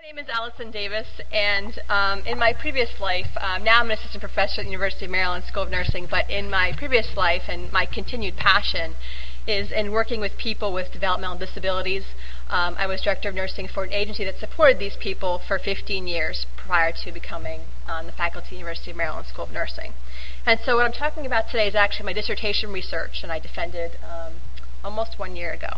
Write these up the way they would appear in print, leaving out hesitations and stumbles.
My name is Allison Davis, and in my previous life, now I'm an assistant professor at the University of Maryland School of Nursing, but in my previous life and my continued passion is in working with people with developmental disabilities. I was director of nursing for an agency that supported these people for 15 years prior to becoming on the faculty at the University of Maryland School of Nursing. And so what I'm talking about today is actually my dissertation research, and I defended almost 1 year ago.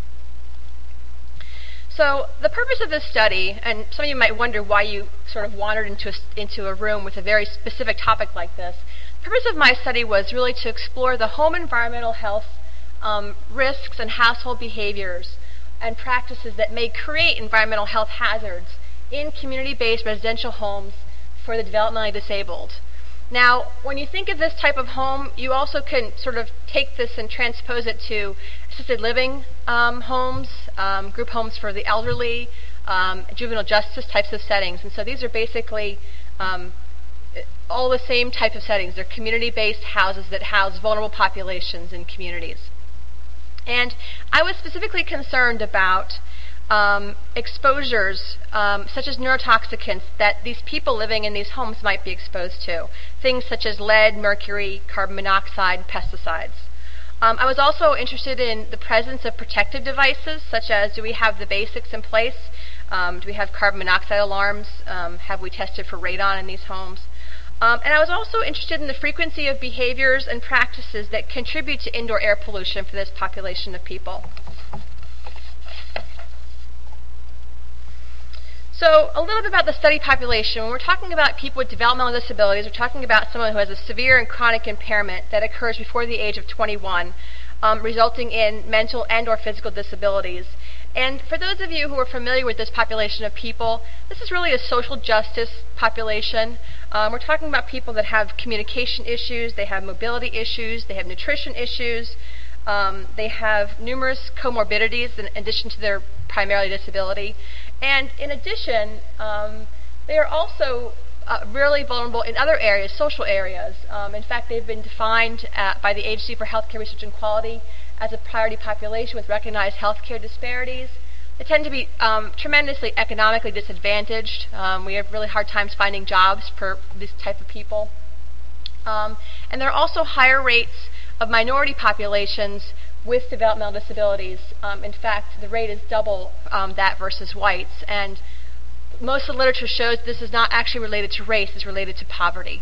So the purpose of this study, and some of you might wonder why you sort of wandered into a room with a very specific topic like this. The purpose of my study was really to explore the home environmental health risks and household behaviors and practices that may create environmental health hazards in community-based residential homes for the developmentally disabled. Now, when you think of this type of home, you also can sort of take this and transpose it to assisted living homes, group homes for the elderly, juvenile justice types of settings. And so these are basically all the same type of settings. They're community-based houses that house vulnerable populations in communities. And I was specifically concerned about exposures such as neurotoxicants that these people living in these homes might be exposed to. Things such as lead, mercury, carbon monoxide, pesticides. I was also interested in the presence of protective devices, such as do we have the basics in place? Do we have carbon monoxide alarms? Have we tested for radon in these homes? And I was also interested in the frequency of behaviors and practices that contribute to indoor air pollution for this population of people. So a little bit about the study population. When we're talking about people with developmental disabilities, we're talking about someone who has a severe and chronic impairment that occurs before the age of 21, resulting in mental and or physical disabilities. And for those of you who are familiar with this population of people, this is really a social justice population. We're talking about people that have communication issues, they have mobility issues, they have nutrition issues, they have numerous comorbidities in addition to their primarily disability. And in addition, they are also really vulnerable in other areas, social areas. In fact, they've been defined by the Agency for Healthcare Research and Quality as a priority population with recognized healthcare disparities. They tend to be tremendously economically disadvantaged. We have really hard times finding jobs for this type of people. And there are also higher rates of minority populations with developmental disabilities. In fact, the rate is double that versus whites. And most of the literature shows this is not actually related to race, it's related to poverty.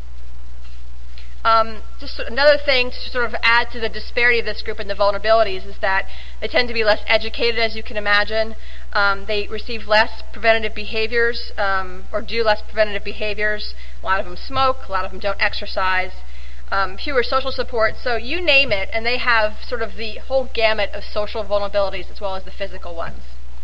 Just another thing to sort of add to the disparity of this group and the vulnerabilities is that they tend to be less educated, as you can imagine. They receive less preventative behaviors, or do less preventative behaviors. A lot of them smoke, a lot of them don't exercise. Fewer social support, so you name it, and they have sort of the whole gamut of social vulnerabilities as well as the physical ones.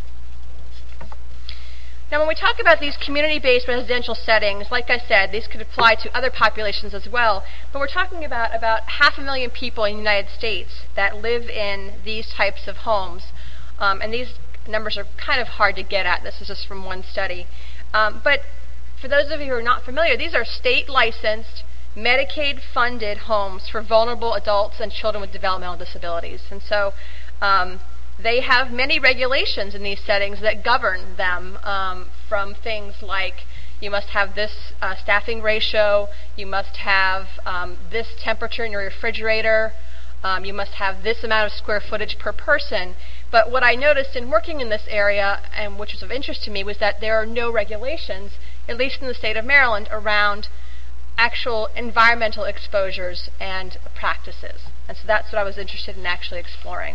Now, when we talk about these community-based residential settings, like I said, these could apply to other populations as well, but we're talking about 500,000 people in the United States that live in these types of homes, and these numbers are kind of hard to get at. This is just from one study. But for those of you who are not familiar, these are state-licensed, Medicaid-funded homes for vulnerable adults and children with developmental disabilities. And so they have many regulations in these settings that govern them, from things like you must have this staffing ratio, you must have this temperature in your refrigerator, you must have this amount of square footage per person. But what I noticed in working in this area, and which was of interest to me, was that there are no regulations, at least in the state of Maryland, around actual environmental exposures and practices. And so that's what I was interested in actually exploring.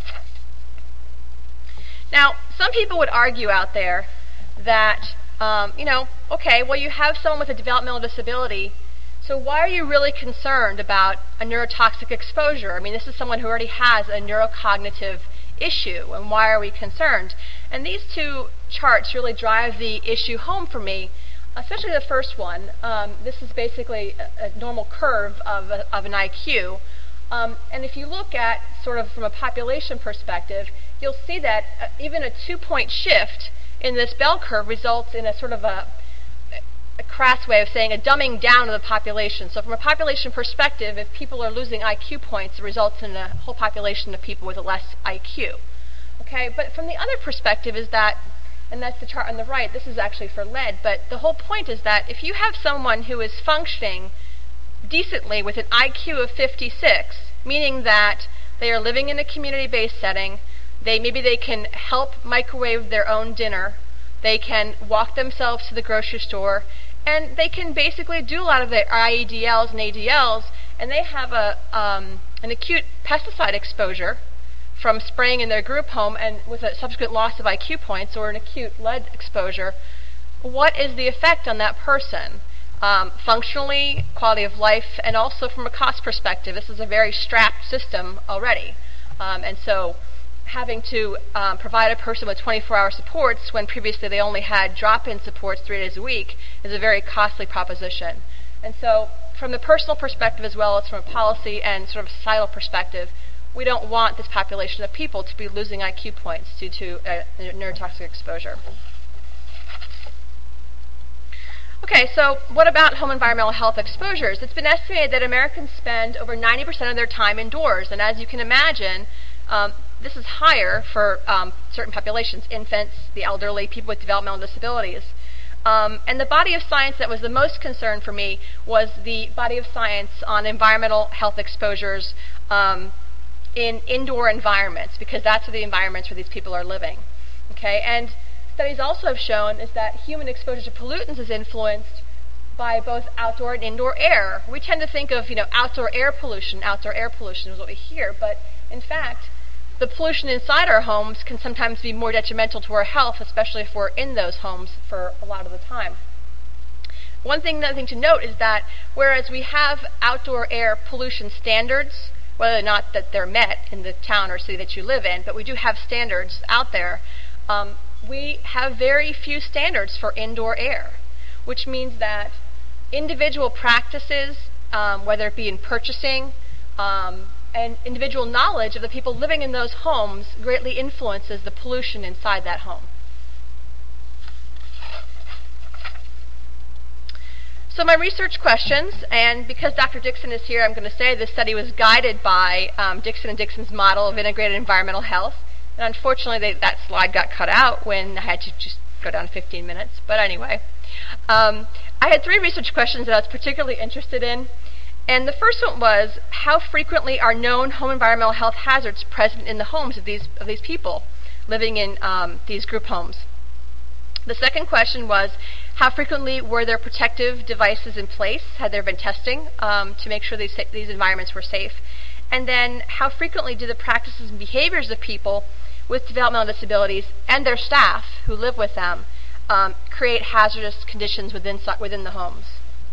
Now, some people would argue out there that, okay, well, you have someone with a developmental disability, so why are you really concerned about a neurotoxic exposure? I mean, this is someone who already has a neurocognitive issue, and why are we concerned? And these two charts really drive the issue home for me. Especially the first one. This is basically a normal curve of an IQ. And if you look at sort of from a population perspective, you'll see that even a 2-point shift in this bell curve results in a sort of a crass way of saying a dumbing down of the population. So from a population perspective, if people are losing IQ points, it results in a whole population of people with a less IQ. Okay, but from the other perspective is that and that's the chart on the right. This is actually for lead, but the whole point is that if you have someone who is functioning decently with an IQ of 56, meaning that they are living in a community-based setting, maybe they can help microwave their own dinner, they can walk themselves to the grocery store, and they can basically do a lot of their IEDLs and ADLs, and they have an acute pesticide exposure from spraying in their group home and with a subsequent loss of IQ points, or an acute lead exposure. What is the effect on that person? Functionally, quality of life, and also from a cost perspective. This is a very strapped system already. And so having to provide a person with 24-hour supports when previously they only had drop-in supports 3 days a week is a very costly proposition. And so from the personal perspective as well as from a policy and sort of societal perspective, we don't want this population of people to be losing IQ points due to neurotoxic exposure. Okay, so what about home environmental health exposures? It's been estimated that Americans spend over 90% of their time indoors, and as you can imagine, this is higher for certain populations, infants, the elderly, people with developmental disabilities. And the body of science that was the most concern for me was the body of science on environmental health exposures in indoor environments, because that's the environments where these people are living. Okay, and studies also have shown is that human exposure to pollutants is influenced by both outdoor and indoor air. We tend to think of, outdoor air pollution is what we hear, but in fact, the pollution inside our homes can sometimes be more detrimental to our health, especially if we're in those homes for a lot of the time. Another thing to note is that whereas we have outdoor air pollution standards, whether or not that they're met in the town or city that you live in, but we do have standards out there, we have very few standards for indoor air, which means that individual practices, whether it be in purchasing, and individual knowledge of the people living in those homes greatly influences the pollution inside that home. So my research questions, and because Dr. Dixon is here, I'm going to say this study was guided by Dixon & Dixon's model of integrated environmental health. And unfortunately, that slide got cut out when I had to just go down 15 minutes. But anyway, I had 3 research questions that I was particularly interested in. And the first one was, how frequently are known home environmental health hazards present in the homes of these people living in these group homes? The second question was, how frequently were there protective devices in place? Had there been testing to make sure these environments were safe? And then, how frequently do the practices and behaviors of people with developmental disabilities and their staff who live with them create hazardous conditions within the homes?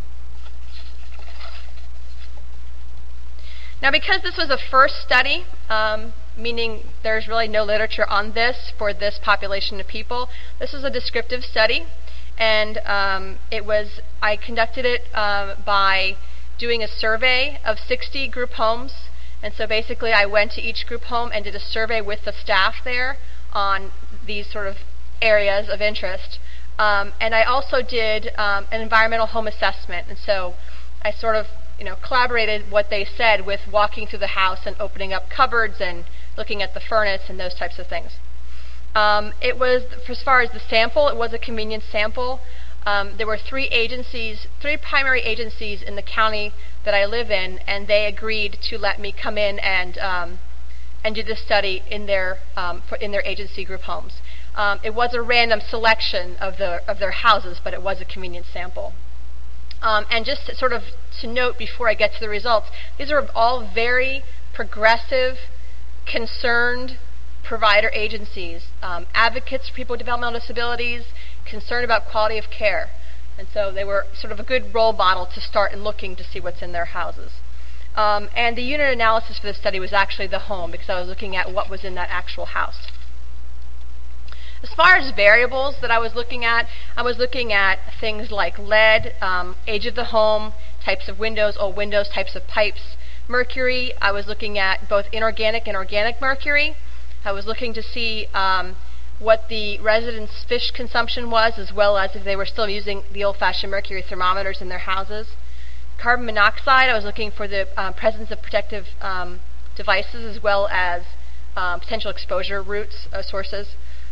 Now, because this was a first study, meaning there's really no literature on this for this population of people, this was a descriptive study, and I conducted it by doing a survey of 60 group homes. And so basically I went to each group home and did a survey with the staff there on these sort of areas of interest. And I also did an environmental home assessment. And so I sort of collaborated what they said with walking through the house and opening up cupboards and looking at the furnace and those types of things. It was, as far as the sample, it was a convenience sample. There were 3 primary agencies in the county that I live in, and they agreed to let me come in and do this study in their agency group homes. It was a random selection of their houses, but it was a convenience sample. And just to note before I get to the results, these are all very progressive, concerned provider agencies, advocates for people with developmental disabilities, concerned about quality of care. And so they were sort of a good role model to start in looking to see what's in their houses. And the unit analysis for this study was actually the home, because I was looking at what was in that actual house. As far as variables that I was looking at things like lead, age of the home, types of windows, old windows, types of pipes, mercury. I was looking at both inorganic and organic mercury. I was looking to see what the residents' fish consumption was, as well as if they were still using the old-fashioned mercury thermometers in their houses. Carbon monoxide, I was looking for the presence of protective devices, as well as potential exposure routes, sources.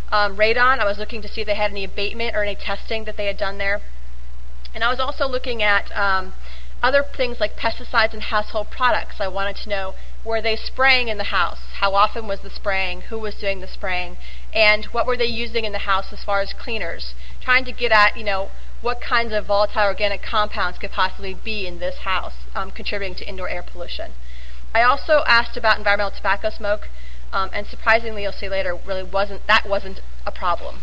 radon. I was looking to see if they had any abatement or any testing that they had done there. And I was also looking at other things like pesticides and household products. I wanted to know, were they spraying in the house? How often was the spraying? Who was doing the spraying? And what were they using in the house as far as cleaners? Trying to get at, what kinds of volatile organic compounds could possibly be in this house, contributing to indoor air pollution. I also asked about environmental tobacco smoke, and surprisingly, you'll see later, wasn't a problem.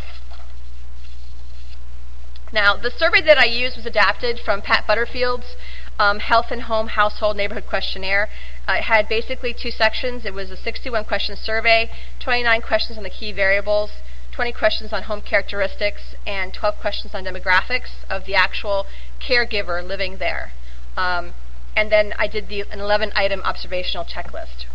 Now, the survey that I used was adapted from Pat Butterfield's Health and Home Household Neighborhood Questionnaire. It had basically 2 sections. It was a 61-question survey, 29 questions on the key variables, 20 questions on home characteristics, and 12 questions on demographics of the actual caregiver living there. And then I did an 11-item observational checklist.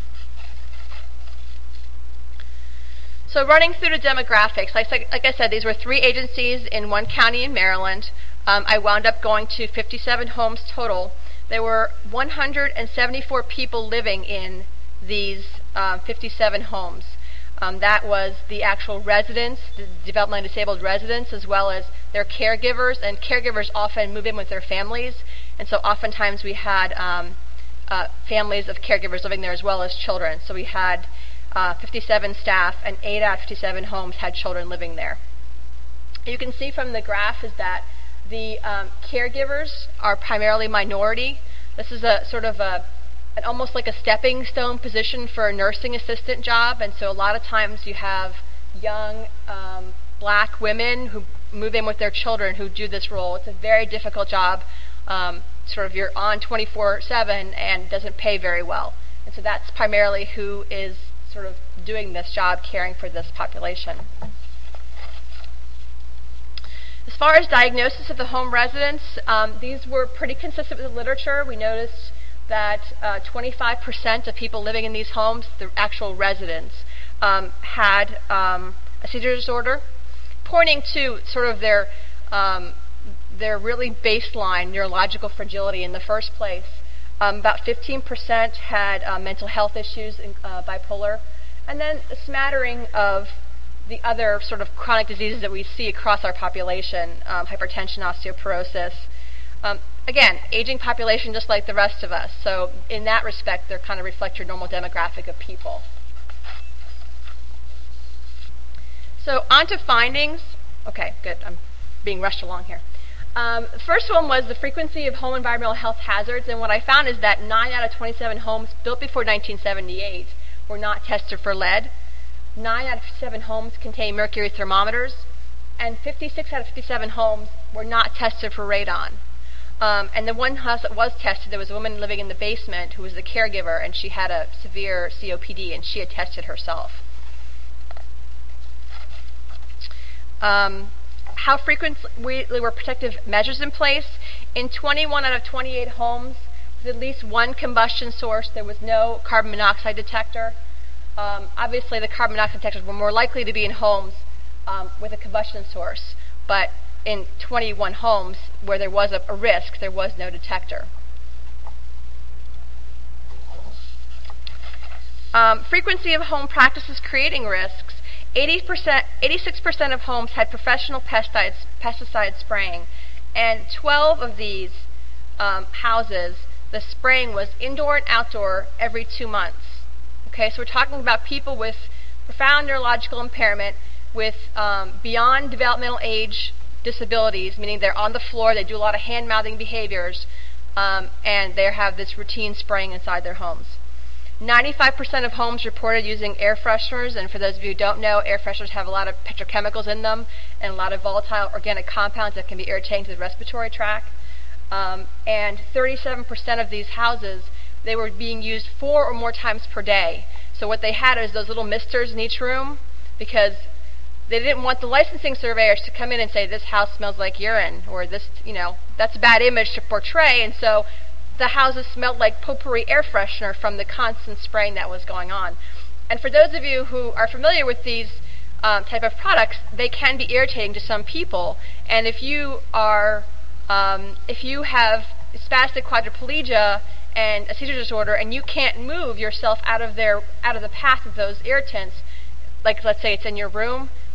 So running through the demographics, like I said, these were 3 agencies in 1 county in Maryland. I wound up going to 57 homes total. There were 174 people living in these 57 homes. That was the actual residents, the developmentally disabled residents, as well as their caregivers. And caregivers often move in with their families. And so oftentimes we had families of caregivers living there as well as children. So we had 57 staff, and 8 out of 57 homes had children living there. You can see from the graph is that the caregivers are primarily minority. This is a sort of almost like a stepping stone position for a nursing assistant job, and so a lot of times you have young black women who move in with their children who do this role. It's a very difficult job. You're on 24/7 and doesn't pay very well. And so that's primarily who is sort of doing this job, caring for this population. As far as diagnosis of the home residents, these were pretty consistent with the literature. We noticed that 25% of people living in these homes, the actual residents, had a seizure disorder, pointing to sort of their really baseline neurological fragility in the first place. About 15% had mental health issues, bipolar, and then a smattering of the other sort of chronic diseases that we see across our population, hypertension, osteoporosis. Again, aging population just like the rest of us, so in that respect, they kind of reflect your normal demographic of people. So on to findings. Okay, good. I'm being rushed along here. The first one was the frequency of home environmental health hazards, and what I found is that 9 out of 27 homes built before 1978 were not tested for lead. 9 out of 7 homes contain mercury thermometers, and 56 out of 57 homes were not tested for radon. And the one house that was tested, there was a woman living in the basement who was the caregiver, and she had a severe COPD, and she had tested herself. How frequently were protective measures in place? In 21 out of 28 homes, with at least one combustion source, there was no carbon monoxide detector. Obviously, the carbon monoxide detectors were more likely to be in homes with a combustion source, but in 21 homes where there was a risk, there was no detector. Frequency of home practices creating risks. 86% of homes had professional pesticide spraying, and 12 of these houses, the spraying was indoor and outdoor every 2 months. Okay, so we're talking about people with profound neurological impairment, with beyond developmental age disabilities, meaning they're on the floor, they do a lot of hand-mouthing behaviors, and they have this routine spraying inside their homes. 95% of homes reported using air fresheners, and for those of you who don't know, air fresheners have a lot of petrochemicals in them and a lot of volatile organic compounds that can be irritating to the respiratory tract. And 37% of these houses, they were being used 4 or more times per day. So what they had is those little misters in each room, because they didn't want the licensing surveyors to come in and say, this house smells like urine, or this, that's a bad image to portray, and so the houses smelled like potpourri air freshener from the constant spraying that was going on. And for those of you who are familiar with these type of products, they can be irritating to some people. And if you have spastic quadriplegia and a seizure disorder, and you can't move yourself out of the path of those irritants, like let's say it's in your room,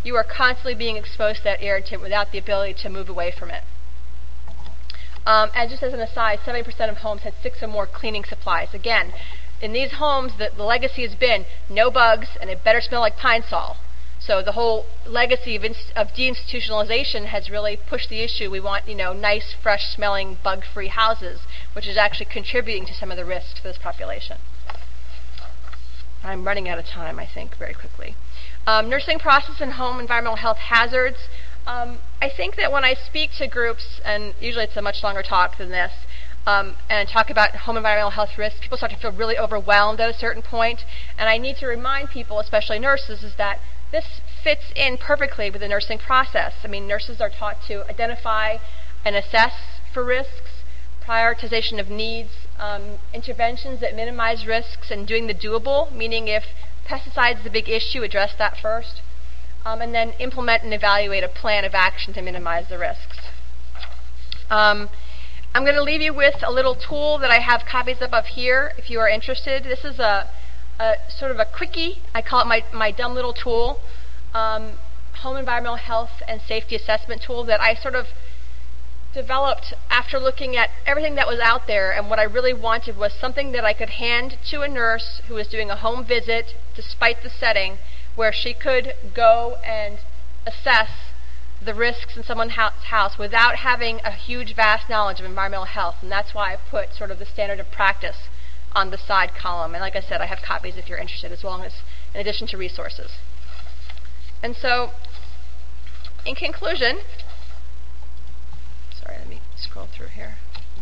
you are constantly being exposed to that irritant without the ability to move away from it. And just as an aside, 70% of homes had 6 or more cleaning supplies. Again, in these homes, the legacy has been no bugs and it better smell like Pine Sol. So the whole legacy of deinstitutionalization has really pushed the issue. We want, nice, fresh-smelling, bug-free houses, which is actually contributing to some of the risks for this population. I'm running out of time, I think, very quickly. Nursing process and home environmental health hazards. I think that when I speak to groups, and usually it's a much longer talk than this, and talk about home environmental health risks, people start to feel really overwhelmed at a certain point. And I need to remind people, especially nurses, is that this fits in perfectly with the nursing process. I mean, nurses are taught to identify and assess for risks, prioritization of needs, interventions that minimize risks, and doing the doable, meaning if pesticides is a big issue, address that first, and then implement and evaluate a plan of action to minimize the risks. I'm going to leave you with a little tool that I have copies of here if you are interested. This is a sort of a quickie. I call it my dumb little tool, home environmental health and safety assessment tool that I sort of developed after looking at everything that was out there, and what I really wanted was something that I could hand to a nurse who was doing a home visit, despite the setting, where she could go and assess the risks in someone's house without having a huge, vast knowledge of environmental health. And that's why I put sort of the standard of practice on the side column. And like I said, I have copies if you're interested, as well as in addition to resources. And so, in conclusion, sorry, let me scroll through here.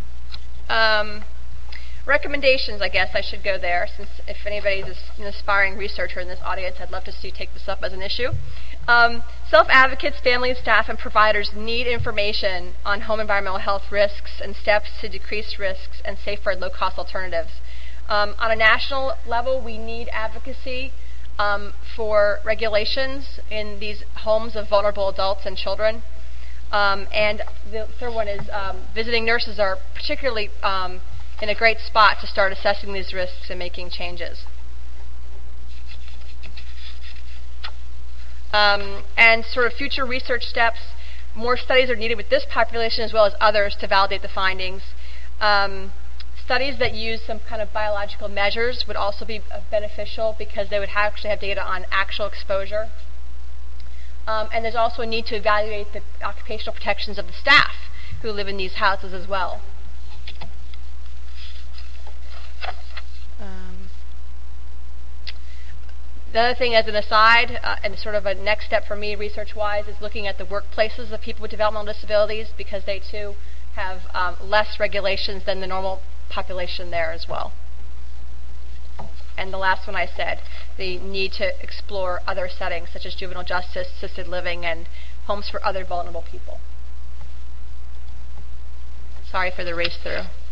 Recommendations, I guess I should go there, since if anybody's an aspiring researcher in this audience, I'd love to see you take this up as an issue. Self-advocates, families, staff, and providers need information on home environmental health risks and steps to decrease risks and safeguard low-cost alternatives. On a national level, we need advocacy for regulations in these homes of vulnerable adults and children. And the third one is visiting nurses are particularly in a great spot to start assessing these risks and making changes. And sort of future research steps, more studies are needed with this population as well as others to validate the findings. Studies that use some kind of biological measures would also be beneficial because they would actually have data on actual exposure. And there's also a need to evaluate the occupational protections of the staff who live in these houses as well. The other thing, as an aside, and sort of a next step for me research-wise, is looking at the workplaces of people with developmental disabilities, because they too have less regulations than the normal population there as well. And the last one I said, the need to explore other settings such as juvenile justice, assisted living, and homes for other vulnerable people. Sorry for the race through.